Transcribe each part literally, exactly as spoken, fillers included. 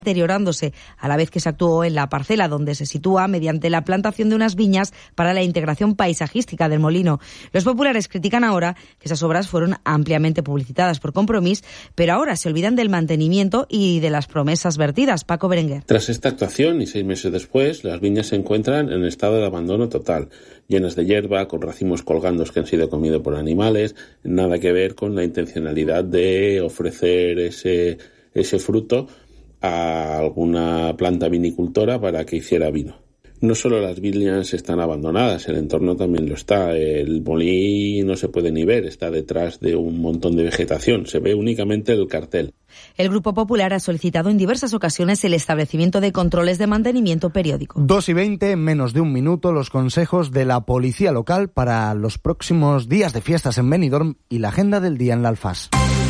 deteriorándose a la vez que se actuó en la parcela donde se sitúa mediante la plantación de unas viñas para la integración paisajística del molino. Los populares critican ahora que esas obras fueron ampliamente publicitadas por Compromís, pero ahora se olvidan del mantenimiento y de las promesas vertidas. Paco Berenguer. Tras esta actuación y seis meses después, las viñas se encuentran en estado de abandono total, llenas de hierba, con racimos colgando que han sido comidos por animales, nada que ver con la intencionalidad de ofrecer ese, ese fruto a alguna planta vinicultora para que hiciera vino. No solo las viñas están abandonadas, el entorno también lo está. El molí no se puede ni ver, está detrás de un montón de vegetación, se ve únicamente el cartel. El Grupo Popular ha solicitado en diversas ocasiones el establecimiento de controles de mantenimiento periódico. dos y veinte, en menos de un minuto, los consejos de la policía local para los próximos días de fiestas en Benidorm y la agenda del día en la Alfàs.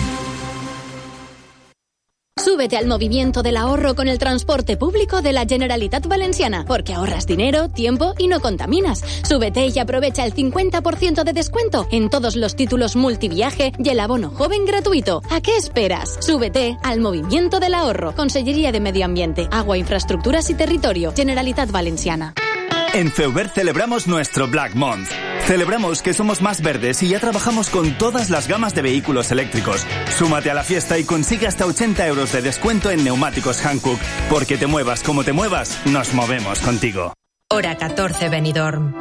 Súbete al movimiento del ahorro con el transporte público de la Generalitat Valenciana, porque ahorras dinero, tiempo y no contaminas. Súbete y aprovecha el cincuenta por ciento de descuento en todos los títulos multiviaje y el abono joven gratuito. ¿A qué esperas? Súbete al movimiento del ahorro. Consellería de Medio Ambiente, Agua, Infraestructuras y Territorio. Generalitat Valenciana. En Feuber celebramos nuestro Black Month. Celebramos que somos más verdes y ya trabajamos con todas las gamas de vehículos eléctricos. Súmate a la fiesta y consigue hasta ochenta euros de descuento en neumáticos Hankook. Porque te muevas como te muevas, nos movemos contigo. Hora catorce, Benidorm.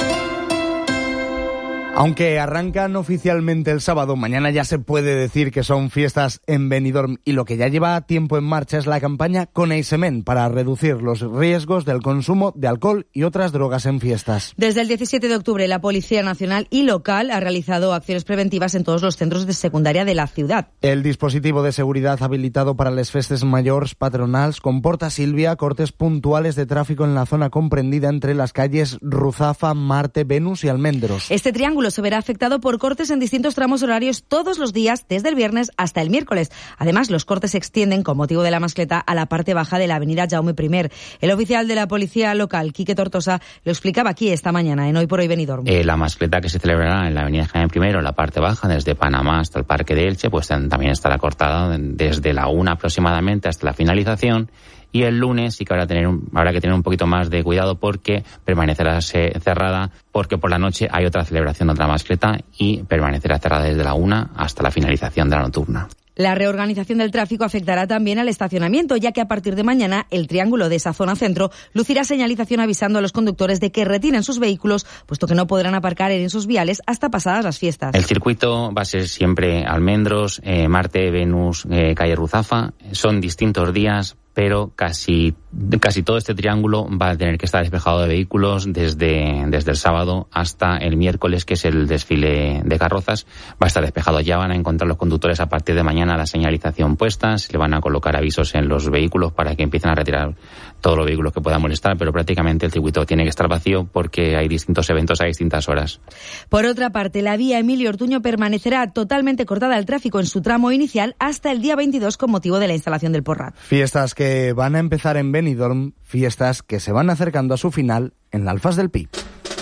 Aunque arrancan oficialmente el sábado, mañana ya se puede decir que son fiestas en Benidorm y lo que ya lleva tiempo en marcha es la campaña Coneixement para reducir los riesgos del consumo de alcohol y otras drogas en fiestas. Desde el diecisiete de octubre, la Policía Nacional y local ha realizado acciones preventivas en todos los centros de secundaria de la ciudad. El dispositivo de seguridad habilitado para les festes mayors patronals comporta, Silvia, cortes puntuales de tráfico en la zona comprendida entre las calles Ruzafa, Marte, Venus y Almendros. Este triángulo se verá afectado por cortes en distintos tramos horarios todos los días, desde el viernes hasta el miércoles. Además, los cortes se extienden, con motivo de la mascleta, a la parte baja de la avenida Jaume primero. El oficial de la policía local, Quique Tortosa, lo explicaba aquí esta mañana en Hoy por Hoy Benidorm. Eh, la mascleta que se celebrará en la avenida Jaume primero, la parte baja, desde Panamá hasta el Parque de Elche, pues también estará cortada desde la una aproximadamente hasta la finalización. Y el lunes sí que habrá, tener un, habrá que tener un poquito más de cuidado porque permanecerá cerrada, porque por la noche hay otra celebración de otra mascleta y permanecerá cerrada desde la una hasta la finalización de la nocturna. La reorganización del tráfico afectará también al estacionamiento, ya que a partir de mañana el triángulo de esa zona centro lucirá señalización avisando a los conductores de que retiren sus vehículos, puesto que no podrán aparcar en sus viales hasta pasadas las fiestas. El circuito va a ser siempre Almendros, eh, Marte, Venus, eh, calle Ruzafa. Son distintos días, pero casi casi todo este triángulo va a tener que estar despejado de vehículos desde, desde el sábado hasta el miércoles, que es el desfile de carrozas. Va a estar despejado. Ya van a encontrar los conductores a partir de mañana la señalización puesta, se le van a colocar avisos en los vehículos para que empiecen a retirar todos los vehículos que puedan molestar, pero prácticamente el circuito tiene que estar vacío porque hay distintos eventos a distintas horas. Por otra parte, la vía Emilio Ortuño permanecerá totalmente cortada al tráfico en su tramo inicial hasta el día veintidós con motivo de la instalación del Porrat. Fiestas que van a empezar en Benidorm, fiestas que se van acercando a su final en la Alfàs del Pi.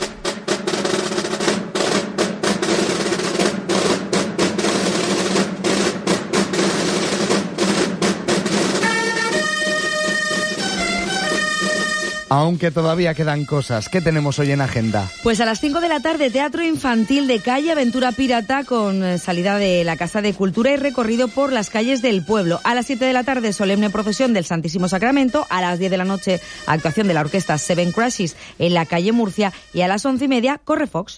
Aunque todavía quedan cosas. ¿Qué tenemos hoy en agenda? Pues a las cinco de la tarde, teatro infantil de calle, aventura pirata con salida de la Casa de Cultura y recorrido por las calles del pueblo. A las siete de la tarde, solemne procesión del Santísimo Sacramento. A las diez de la noche, actuación de la orquesta Seven Crashes en la calle Murcia. Y a las once y media, Correfox.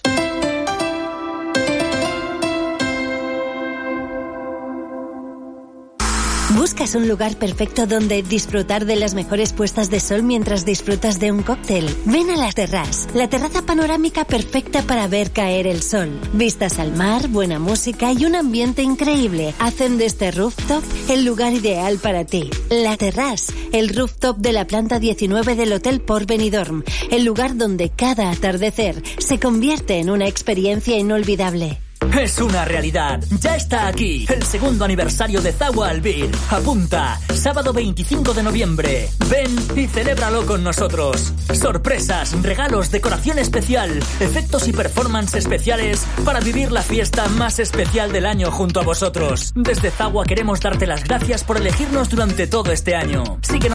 ¿Buscas un lugar perfecto donde disfrutar de las mejores puestas de sol mientras disfrutas de un cóctel? Ven a La Terrasse, la terraza panorámica perfecta para ver caer el sol. Vistas al mar, buena música y un ambiente increíble hacen de este rooftop el lugar ideal para ti. La Terrasse, el rooftop de la planta diecinueve del Hotel Port Benidorm, el lugar donde cada atardecer se convierte en una experiencia inolvidable. Es una realidad. Ya está aquí el segundo aniversario de Zagua Albir. Apunta, sábado veinticinco de noviembre. Ven y celébralo con nosotros. Sorpresas, regalos, decoración especial, efectos y performance especiales para vivir la fiesta más especial del año junto a vosotros. Desde Zagua queremos darte las gracias por elegirnos durante todo este año. Síguenos